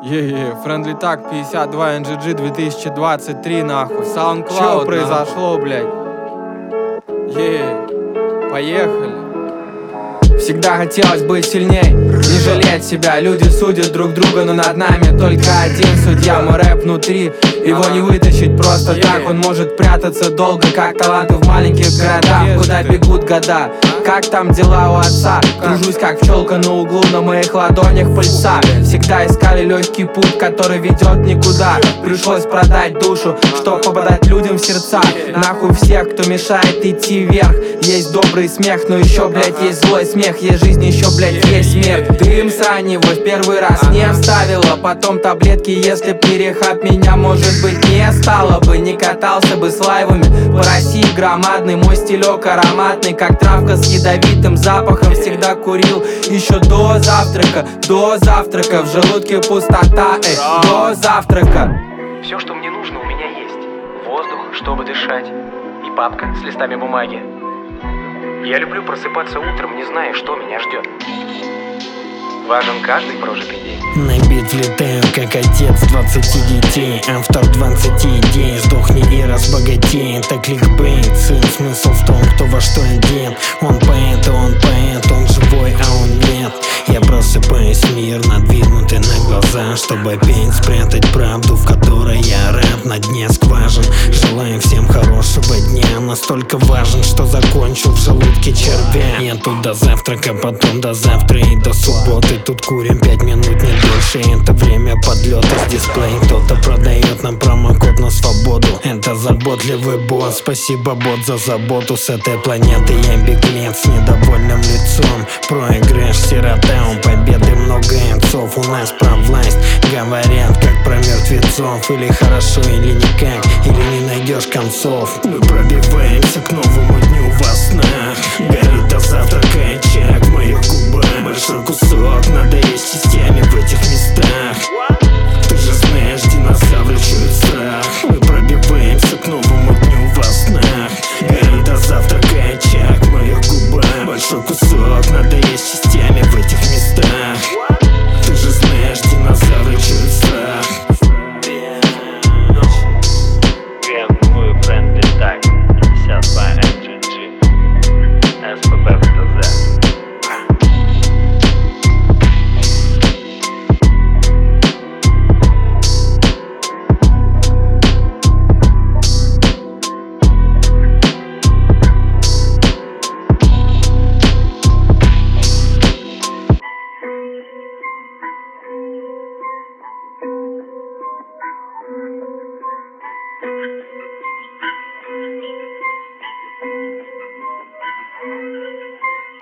Friendly Tag 52 NGG 2023 нахуй. SoundCloud. Что произошло, блядь? Поехали. Всегда хотелось быть сильней, не жалеть себя. Люди судят друг друга, но над нами только один судья. Мой рэп внутри, его не вытащить просто так. Он может прятаться долго, как таланты в маленьких городах. Куда бегут года, как там дела у отца? Кружусь как пчелка на углу, на моих ладонях пыльца. Всегда искали легкий путь, который ведет никуда. Пришлось продать душу, чтоб попадать людям в сердца. Нахуй всех, кто мешает идти вверх. Есть добрый смех, но еще, блядь, есть злой смех. Есть жизнь, еще, блядь, есть смерть. Дым сранего в первый раз не вставила. Потом таблетки, если б не рехаб, меня, может быть, не стало бы. Не катался бы с лайвами по России громадный. Мой стилек ароматный, как травка с ядовитым запахом. Всегда курил еще до завтрака. До завтрака, в желудке пустота, до завтрака. Все, что мне нужно, у меня есть. Воздух, чтобы дышать, и папка с листами бумаги. Я люблю просыпаться утром, не зная, что меня ждет. Важен каждый прожитый день. На бит влетаю, как отец 20 детей. Автор 20 идей. Сдохни и разбогатей. Это кликбейт, сын. Смысл в том, кто во что одет. Он поэт, он живой, а он нет. Я просыпаюсь, мир надвинутый на глаза, чтобы опять спрятать правду, в которой я рэп на дне скважин. Желаю всем хорошего дня. Настолько важен, что закончу в желудке червя. Я тут до завтрака, потом до завтра и до субботы. Тут курим 5 минут, не дольше. Это время подлета с дисплеем. Кто-то продает нам промокод на свободу. Это заботливый босс. Спасибо, бот, за заботу. С этой планеты я беглец с недовольным лицом. Проигрыш, сирота, у победы много отцов. У нас про власть говорят, как про мертвецов. Или хорошо, или никак, или не найдешь концов. Мы пробиваемся к новому дню во снах. Горит до завтрака очаг в моих губах. Большой кусок надо есть частями в этих местах.